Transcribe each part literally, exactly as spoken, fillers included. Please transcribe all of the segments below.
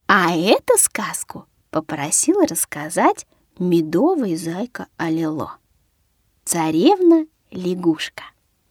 А эту сказку попросил рассказать медовый зайка Алело. Царевна-лягушка.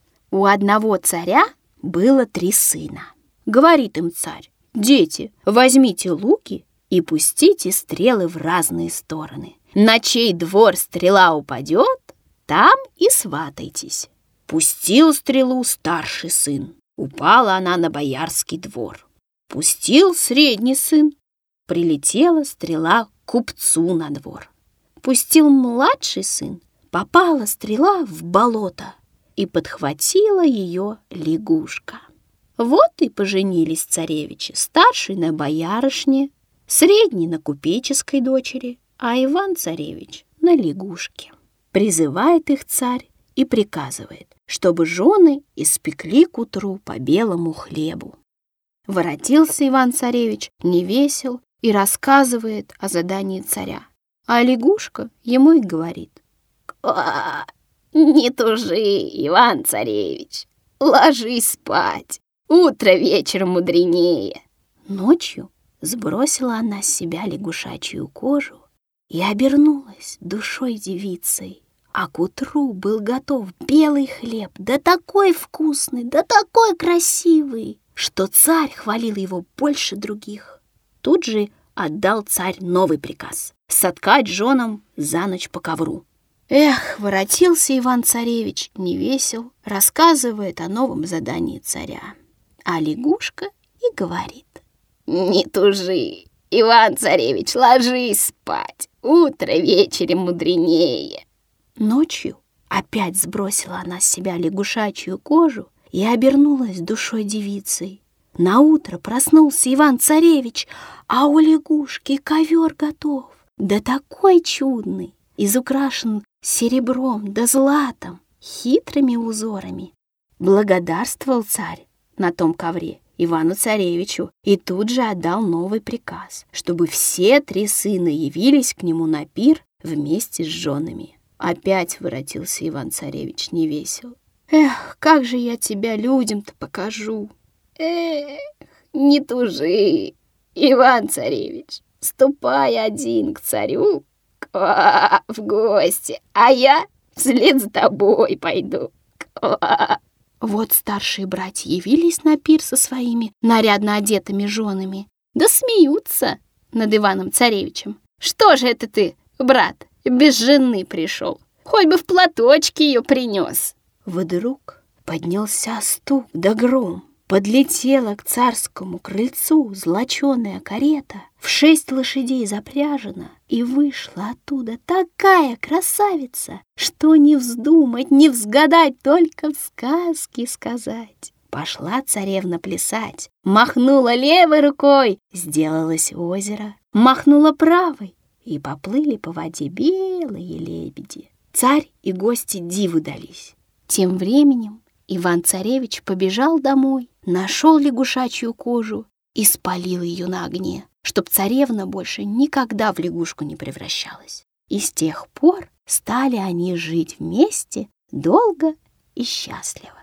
У одного царя было три сына. Говорит им царь: дети, возьмите луки и пустите стрелы в разные стороны. На чей двор стрела упадет, там и сватайтесь. Пустил стрелу старший сын. Упала она на боярский двор. Пустил средний сын. Прилетела стрела купцу на двор. Пустил младший сын. Попала стрела в болото, и подхватила ее лягушка. Вот и поженились царевичи, старший на боярышне, средний на купеческой дочери, а Иван-царевич на лягушке. Призывает их царь и приказывает, чтобы жены испекли к утру по белому хлебу. Воротился Иван-царевич невесел и рассказывает о задании царя, а лягушка ему и говорит: «Ква! Не тужи, Иван-царевич, ложись спать, утро вечером мудренее». Ночью сбросила она с себя лягушачью кожу и обернулась душой девицей, а к утру был готов белый хлеб, да такой вкусный, да такой красивый, что царь хвалил его больше других. Тут же отдал царь новый приказ — соткать женам за ночь по ковру. Эх, воротился Иван-царевич невесел, рассказывает о новом задании царя. А лягушка и говорит: «Не тужи, Иван-царевич, ложись спать, утро вечером мудренее». Ночью опять сбросила она с себя лягушачью кожу и обернулась душой девицей. Наутро проснулся Иван-царевич, а у лягушки ковер готов, да такой чудный, изукрашен серебром да златом, хитрыми узорами. Благодарствовал царь на том ковре Ивану-царевичу и тут же отдал новый приказ, чтобы все три сына явились к нему на пир вместе с женами. Опять воротился Иван-царевич невесел. «Эх, как же я тебя людям-то покажу!» «Эх, не тужи, Иван-царевич, ступай один к царю Ква, в гости, а я вслед за тобой пойду. Ква». Вот старшие братья явились на пир со своими нарядно одетыми женами, да смеются над Иваном-царевичем. «Что же это ты, брат, без жены пришел? Хоть бы в платочке ее принес». Вдруг поднялся стук да гром. Подлетела к царскому крыльцу золоченая карета, в шесть лошадей запряжена, и вышла оттуда такая красавица, что не вздумать, не взгадать, только в сказке сказать. Пошла царевна плясать, махнула левой рукой, сделалось озеро, махнула правой, и поплыли по воде белые лебеди. Царь и гости диву дались. Тем временем Иван-царевич побежал домой, нашел лягушачью кожу и спалил ее на огне, чтоб царевна больше никогда в лягушку не превращалась. И с тех пор стали они жить вместе долго и счастливо.